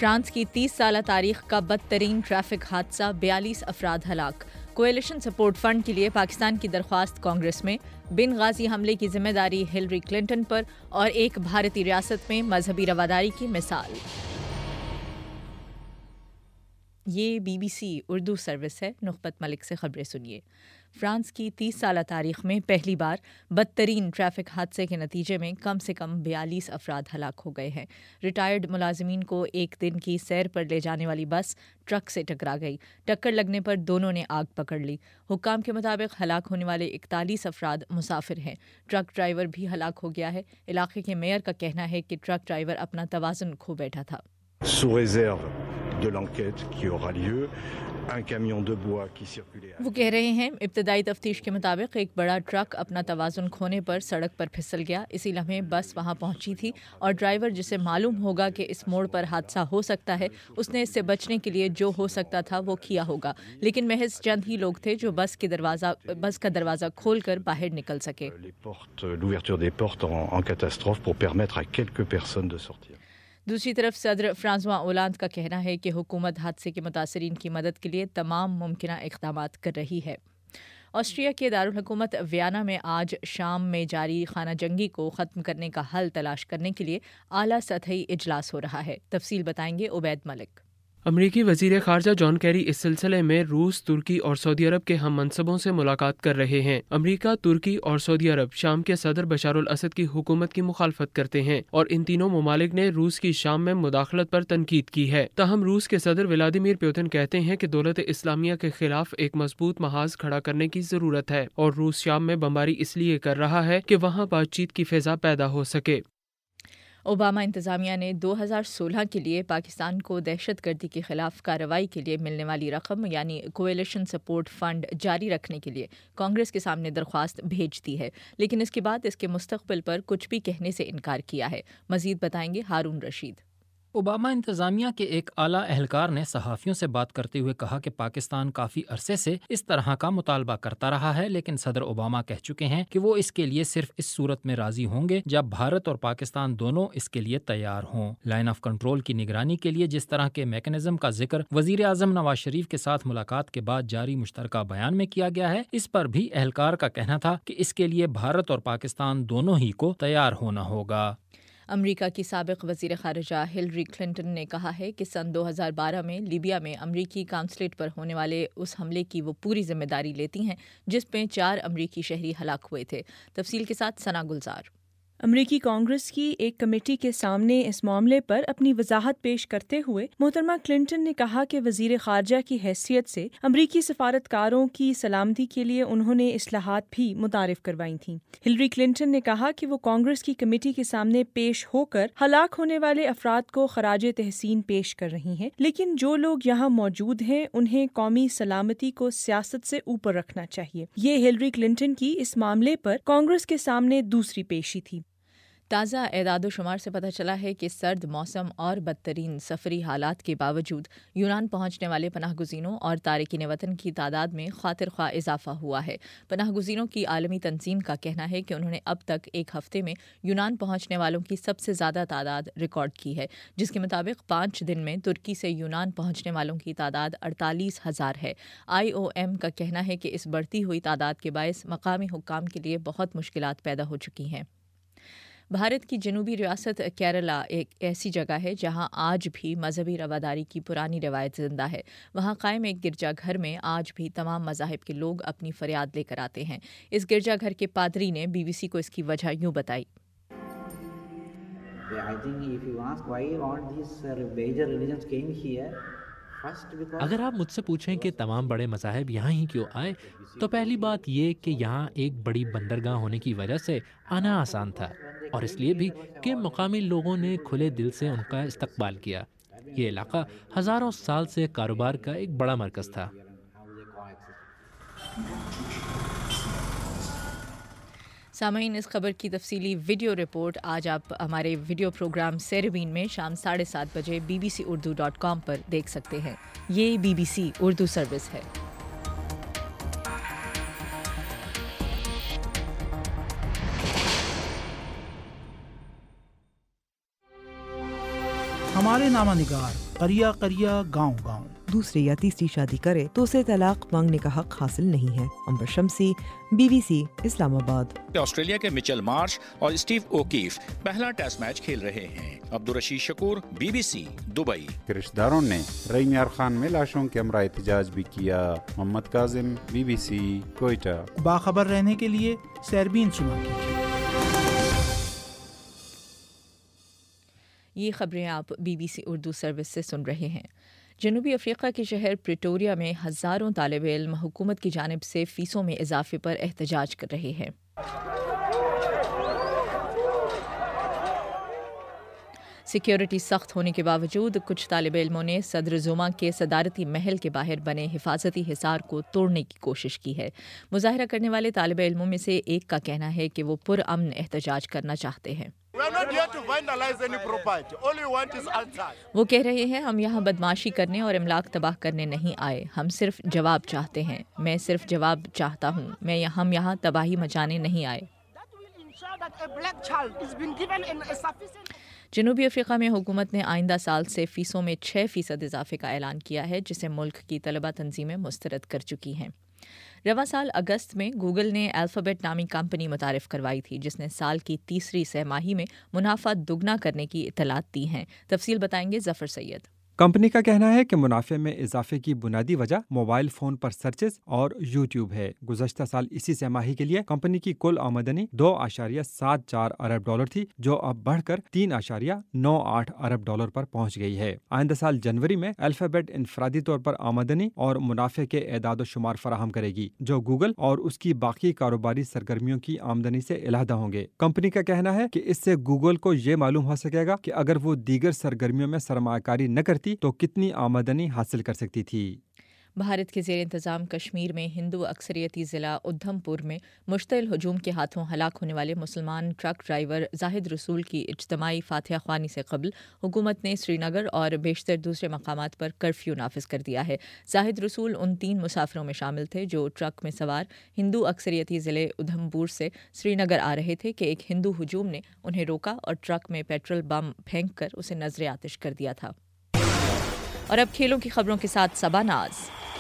France کی 30 سالہ تاریخ کا بدترین ٹریفک حادثہ، 42 افراد ہلاک۔ کولیشن سپورٹ فنڈ کے لیے پاکستان کی درخواست کانگریس میں، بن غازی حملے کی ذمہ داری ہلری کلنٹن پر، اور ایک بھارتی ریاست میں مذہبی رواداری کی مثال۔ یہ BBC اردو سروس ہے۔ نخبت ملک سے خبریں سنیے۔ فرانس کی 30 سالہ تاریخ میں پہلی بار بدترین ٹریفک حادثے کے نتیجے میں کم سے کم 42 افراد ہلاک ہو گئے ہیں۔ ریٹائرڈ ملازمین کو ایک دن کی سیر پر لے جانے والی بس ٹرک سے ٹکرا گئی۔ ٹکر لگنے پر دونوں نے آگ پکڑ لی۔ حکام کے مطابق ہلاک ہونے والے 41 افراد مسافر ہیں۔ ٹرک ڈرائیور بھی ہلاک ہو گیا ہے۔ علاقے کے میئر کا کہنا ہے کہ ٹرک ڈرائیور اپنا توازن کھو بیٹھا تھا۔ وہ کہہ رہے ہیں، ابتدائی تفتیش کے مطابق ایک بڑا ٹرک اپنا توازن کھونے پر سڑک پر پھسل گیا۔ اسی لمحے بس وہاں پہنچی تھی اور ڈرائیور، جسے معلوم ہوگا کہ اس موڑ پر حادثہ ہو سکتا ہے، اس نے اس سے بچنے کے لیے جو ہو سکتا تھا وہ کیا ہوگا، لیکن محض چند ہی لوگ تھے جو بس کا دروازہ کھول کر باہر نکل سکے۔ دوسری طرف صدر فرانسوا اولاند کا کہنا ہے کہ حکومت حادثے کے متاثرین کی مدد کے لیے تمام ممکنہ اقدامات کر رہی ہے۔ آسٹریا کے دارالحکومت ویانا میں آج شام میں جاری خانہ جنگی کو ختم کرنے کا حل تلاش کرنے کے لیے اعلیٰ سطحی اجلاس ہو رہا ہے۔ تفصیل بتائیں گے عبید ملک۔ امریکی وزیر خارجہ جان کیری اس سلسلے میں روس، ترکی اور سعودی عرب کے ہم منصبوں سے ملاقات کر رہے ہیں۔ امریکہ، ترکی اور سعودی عرب شام کے صدر بشار الاسد کی حکومت کی مخالفت کرتے ہیں اور ان تینوں ممالک نے روس کی شام میں مداخلت پر تنقید کی ہے۔ تاہم روس کے صدر ولادیمیر پوتن کہتے ہیں کہ دولت اسلامیہ کے خلاف ایک مضبوط محاذ کھڑا کرنے کی ضرورت ہے اور روس شام میں بمباری اس لیے کر رہا ہے کہ وہاں بات چیت کی فضا پیدا ہو سکے۔ اوباما انتظامیہ نے 2016 کے لیے پاکستان کو دہشت گردی کے خلاف کارروائی کے لیے ملنے والی رقم یعنی کولیشن سپورٹ فنڈ جاری رکھنے کے لیے کانگریس کے سامنے درخواست بھیج دی ہے، لیکن اس کے بعد اس کے مستقبل پر کچھ بھی کہنے سے انکار کیا ہے۔ مزید بتائیں گے ہارون رشید۔ اوباما انتظامیہ کے ایک اعلیٰ اہلکار نے صحافیوں سے بات کرتے ہوئے کہا کہ پاکستان کافی عرصے سے اس طرح کا مطالبہ کرتا رہا ہے، لیکن صدر اوباما کہہ چکے ہیں کہ وہ اس کے لیے صرف اس صورت میں راضی ہوں گے جب بھارت اور پاکستان دونوں اس کے لیے تیار ہوں۔ لائن آف کنٹرول کی نگرانی کے لیے جس طرح کے میکانزم کا ذکر وزیر اعظم نواز شریف کے ساتھ ملاقات کے بعد جاری مشترکہ بیان میں کیا گیا ہے، اس پر بھی اہلکار کا کہنا تھا کہ اس کے لیے بھارت اور پاکستان دونوں ہی کو تیار ہونا ہوگا۔ امریکہ کی سابق وزیر خارجہ ہلری کلنٹن نے کہا ہے کہ سن 2012 میں لیبیا میں امریکی قونصلیٹ پر ہونے والے اس حملے کی وہ پوری ذمہ داری لیتی ہیں جس میں 4 امریکی شہری ہلاک ہوئے تھے۔ تفصیل کے ساتھ ثنا گلزار۔ امریکی کانگریس کی ایک کمیٹی کے سامنے اس معاملے پر اپنی وضاحت پیش کرتے ہوئے محترمہ کلنٹن نے کہا کہ وزیر خارجہ کی حیثیت سے امریکی سفارتکاروں کی سلامتی کے لیے انہوں نے اصلاحات بھی متعارف کروائی تھیں۔ ہلری کلنٹن نے کہا کہ وہ کانگریس کی کمیٹی کے سامنے پیش ہو کر ہلاک ہونے والے افراد کو خراج تحسین پیش کر رہی ہیں، لیکن جو لوگ یہاں موجود ہیں انہیں قومی سلامتی کو سیاست سے اوپر رکھنا چاہیے۔ یہ ہلری کلنٹن کی اس معاملے پر کانگریس کے سامنے دوسری پیشی تھی۔ تازہ اعداد و شمار سے پتہ چلا ہے کہ سرد موسم اور بدترین سفری حالات کے باوجود یونان پہنچنے والے پناہ گزینوں اور تارکین وطن کی تعداد میں خاطر خواہ اضافہ ہوا ہے۔ پناہ گزینوں کی عالمی تنظیم کا کہنا ہے کہ انہوں نے اب تک ایک ہفتے میں یونان پہنچنے والوں کی سب سے زیادہ تعداد ریکارڈ کی ہے، جس کے مطابق 5 دن میں ترکی سے یونان پہنچنے والوں کی تعداد 48,000 ہے۔ IOM کا کہنا ہے کہ اس بڑھتی ہوئی تعداد کے باعث مقامی حکام کے لیے بہت مشکلات پیدا ہو چکی ہیں۔ بھارت کی جنوبی ریاست کیرلا ایک ایسی جگہ ہے جہاں آج بھی مذہبی رواداری کی پرانی روایت زندہ ہے۔ وہاں قائم ایک گرجا گھر میں آج بھی تمام مذاہب کے لوگ اپنی فریاد لے کر آتے ہیں۔ اس گرجا گھر کے پادری نے BBC کو اس کی وجہ یوں بتائی۔ اگر آپ مجھ سے پوچھیں کہ تمام بڑے مذاہب یہاں ہی کیوں آئے، تو پہلی بات یہ کہ یہاں ایک بڑی بندرگاہ ہونے کی وجہ سے آنا آسان تھا، اور اس لیے بھی کہ مقامی لوگوں نے کھلے دل سے ان کا استقبال کیا۔ یہ علاقہ ہزاروں سال سے کاروبار کا ایک بڑا مرکز تھا۔ سامعین، اس خبر کی تفصیلی ویڈیو رپورٹ آج آپ ہمارے ویڈیو پروگرام سیربین میں شام 7:30 بجے bbcurdu.com پر دیکھ سکتے ہیں۔ یہ BBC اردو سروس ہے۔ हमारे नामानिगार करिया करिया गाँव गाँव। दूसरी या तीसरी शादी करे तो उसे तलाक मांगने का हक हासिल नहीं है। अंबर शम्सी, BBC, इस्लामाबाद। ऑस्ट्रेलिया के मिचेल मार्श और स्टीव ओकीफ पहला टेस्ट मैच खेल रहे हैं। Abdul Rashid Shakoor, BBC, Dubai. रिश्तेदारों ने रईम यार खान में लाशों के हमरा एहतजाज भी किया। मोहम्मद काजिम, BBC, कोयटा। बाखबर रहने के लिए सैरबीन सुना कीजिए। ये खबरें आप BBC उर्दू सर्विस से सुन रहे हैं। जनूबी अफ्रीका के शहर प्रिटोरिया में हज़ारों तालिब इल्म हुकूमत की जानिब से फ़ीसों में इजाफे पर एहतजाज कर रहे हैं। सिक्योरिटी सख्त होने के बावजूद कुछ तालिब इल्मों ने सदर जुमा के सदारती महल के बाहर बने हिफाजती हिसार को तोड़ने की कोशिश की है। मुजाहिरा करने वाले तालिब इल्मों में से एक का कहना है कि वो पुरअमन एहतजाज करना चाहते हैं। वो कह रहे हैं, हम यहाँ बदमाशी करने और इमलाक तबाह करने नहीं आए, हम सिर्फ जवाब चाहते हैं। मैं सिर्फ जवाब चाहता हूँ, हम यहाँ तबाही मचाने नहीं आए। जनूबी अफ्रीका में हुकूमत ने आइंदा साल से फ़ीसों में 6% इजाफे का ऐलान किया है, जिसे मुल्क की तलबा तंजीमें मुस्तरद कर चुकी हैं। रवां साल अगस्त में गूगल ने अल्फ़ाबेट नामी कंपनी मुतारिफ करवाई थी, जिसने साल की तीसरी सहमाही में मुनाफा दुगना करने की इतलात दी हैं। तफसील बताएंगे जफर सैयद। कंपनी का कहना है कि मुनाफे में इजाफे की बुनियादी वजह मोबाइल फ़ोन पर सर्चेस और यूट्यूब है। गुज़श्ता साल इसी सहमाही के लिए कंपनी की कुल आमदनी $2.74 अरब थी, जो अब बढ़कर $3.98 अरब पर पहुंच गई है। आइंदा साल जनवरी में अल्फ़ाबेट इनफरादी तौर पर आमदनी और मुनाफे के एदाद शुमार फराहम करेगी, जो गूगल और उसकी बाकी कारोबारी सरगर्मियों की आमदनी से अलहदा होंगे। कंपनी का कहना है कि इससे गूगल को ये मालूम हो सकेगा कि अगर वो दीगर सरगर्मियों में सरमायाकारी न करती तो कितनी आमदनी हासिल कर सकती थी। भारत के ज़ेर इंतज़ाम कश्मीर में हिंदू अक्सरियती ज़िला उधमपुर में मुश्तइल हजूम के हाथों हलाक होने वाले मुसलमान ट्रक ड्राइवर जाहिद रसूल की इज्तमाई फातिहा ख्वानी से कबल हुकूमत ने श्रीनगर और बेशतर दूसरे मकामात पर कर्फ्यू नाफिज कर दिया है। जाहिद रसूल उन 3 मुसाफिरों में शामिल थे जो ट्रक में सवार हिंदू अक्सरियती ज़िले उधमपुर से श्रीनगर आ रहे थे कि एक हिंदू हजूम ने उन्हें रोका और ट्रक में पेट्रोल बम फेंक कर उसे नजर आतिश कर दिया था। और अब खेलों की खबरों के साथ सबा नाज।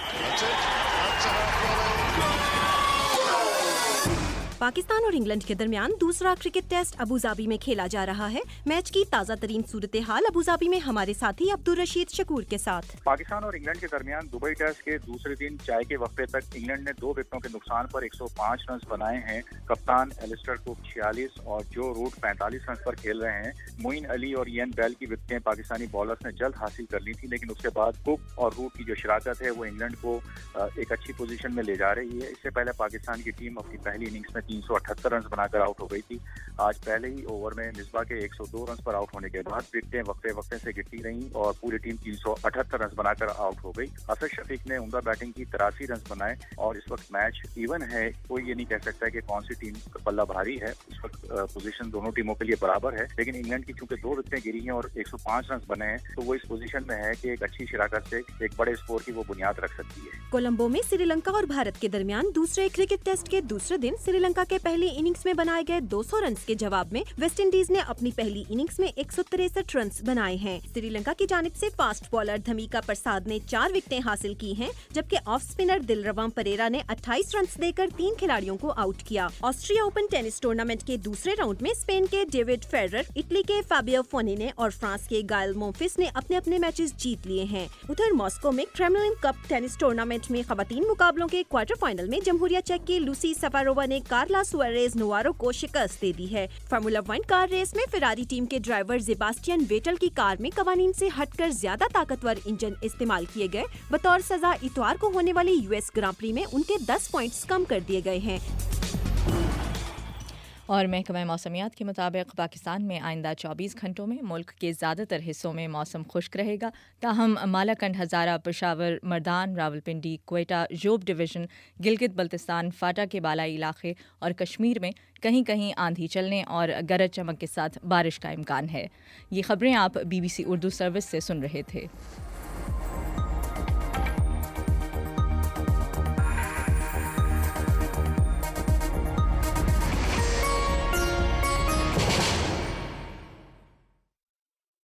पाकिस्तान और इंग्लैंड के दरमियान दूसरा क्रिकेट टेस्ट अबूधाबी में खेला जा रहा है। मैच की ताज़ा तरीन सूरत हाल अबूधाबी में हमारे साथी अब्दुल रशीद शकूर के साथ। पाकिस्तान और इंग्लैंड के दरमियान दुबई टेस्ट के दूसरे दिन चाय के वक्फे तक इंग्लैंड ने 2 विकेटों के नुकसान पर 105 रन बनाए हैं। कप्तान एलिस्टर कुक 46 और जो रूट 45 रन पर खेल रहे हैं। मोइन अली और इयन बेल की विकेटें पाकिस्तानी बॉलर्स ने जल्द हासिल कर ली थी, लेकिन उसके बाद कुक और रूट की जो शराकत है वो इंग्लैंड को एक अच्छी पोजीशन में ले जा रही है। इससे पहले पाकिस्तान की टीम अपनी पहली इनिंग्स में 378 रन बनाकर आउट हो गई थी। आज पहले ही ओवर में मिसबा के 102 रन पर आउट होने के बाद विकेटें वक्फे से गिरती रहीं और पूरी टीम 378 रन बनाकर आउट हो गई। असद शफीक ने उम्दा बैटिंग की 83 रन बनाए और इस वक्त मैच इवन है। कोई ये नहीं कह सकता कि कौन सी टीम का पल्ला भारी है। इस वक्त पोजीशन दोनों टीमों के लिए बराबर है, लेकिन इंग्लैंड की चूंकि 2 विकेटें गिरी हैं और 105 रन बने हैं, तो वो इस पोजीशन में है कि एक अच्छी शराकत से एक बड़े स्कोर की वो बुनियाद रख सकती है। कोलंबो में श्रीलंका और भारत के दरमियान दूसरे क्रिकेट टेस्ट के दूसरे दिन श्रीलंका के पहली इनिंग्स में बनाए गए 200 रन के जवाब में वेस्ट इंडीज ने अपनी पहली इनिंग्स में 163 रन बनाए हैं। श्रीलंका की जानिब से फास्ट बॉलर धमिका प्रसाद ने 4 विकेटें हासिल की हैं, जबकि ऑफ स्पिनर दिलरवाम परेरा ने 28 रन देकर 3 खिलाड़ियों को आउट किया। ऑस्ट्रिया ओपन टेनिस टूर्नामेंट के दूसरे राउंड में स्पेन के डेविड फेडरर, इटली के फाबियो फोनिने और फ्रांस के गायल मोनफिस ने अपने अपने मैचेस जीत लिए हैं। उधर मॉस्को में क्रेमलिन कप टेनिस टूर्नामेंट में खवातीन मुकाबलों के क्वार्टर फाइनल में जमहूरिया चेक की लूसी सफारोवा ने कार्ला सुआरेज नोवारो को शिकस्त दे दी है। फार्मूला 1 कार रेस में फेरारी टीम के ड्राइवर सेबास्टियन वेटल की कार में कवानीन से हटकर ज्यादा ताकतवर इंजन इस्तेमाल किए गए। बतौर सजा इतवार को होने वाली यूएस ग्रां प्री में उनके 10 पॉइंट्स कम कर दिए गए हैं। और महकमा मौसमियात के मुताबिक पाकिस्तान में आइंदा 24 घंटों में मुल्क के ज़्यादातर हिस्सों में मौसम खुश्क रहेगा। ताहम मालाकंड, हज़ारा, पेशावर, मर्दान, रावलपिंडी, क्वेटा, जोब डिवीज़न, गिलगित बल्तिस्तान, फाटा के बालाई इलाके और कश्मीर में कहीं कहीं आंधी चलने और गरज चमक के साथ बारिश का इम्कान है। ये खबरें आप BBC उर्दू सर्विस से सुन रहे थे।